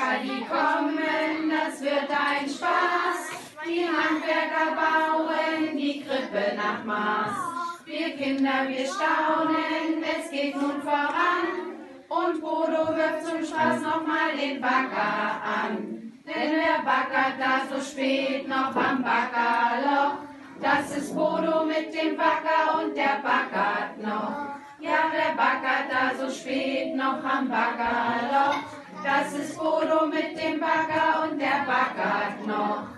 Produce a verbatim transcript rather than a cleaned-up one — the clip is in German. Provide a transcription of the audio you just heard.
Bagger, die kommen, das wird ein Spaß. Die Handwerker bauen die Krippe nach Maß. Wir Kinder, wir staunen, es geht nun voran. Und Bodo wirft zum Spaß nochmal den Bagger an. Denn wer baggert da so spät noch am Baggerloch? Das ist Bodo mit dem Bagger und der baggert noch. Ja, wer baggert da so spät noch am Baggerloch? Das ist Bodo mit dem Bagger und der baggert noch.